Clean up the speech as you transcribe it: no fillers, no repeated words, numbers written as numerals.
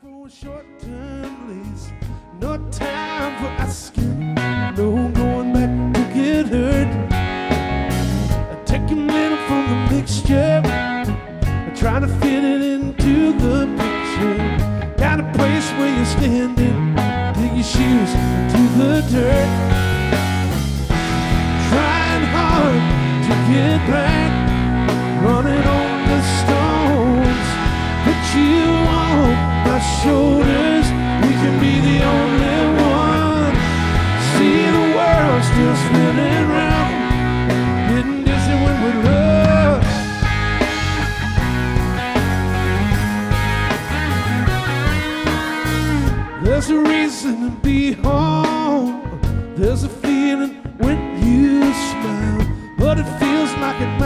for a short-term lease. No time for asking, no going back to get hurt. Take a minute from the mixture, trying to fit it into the picture. Got a place where you're standing, dig your shoes into the dirt. Trying hard to get back, running on the stones. Put you on my shoulders, we can be the only one. See the world still spinning round, getting dizzy when we love. There's a reason to be home, there's a feeling when you smile, but it feels like it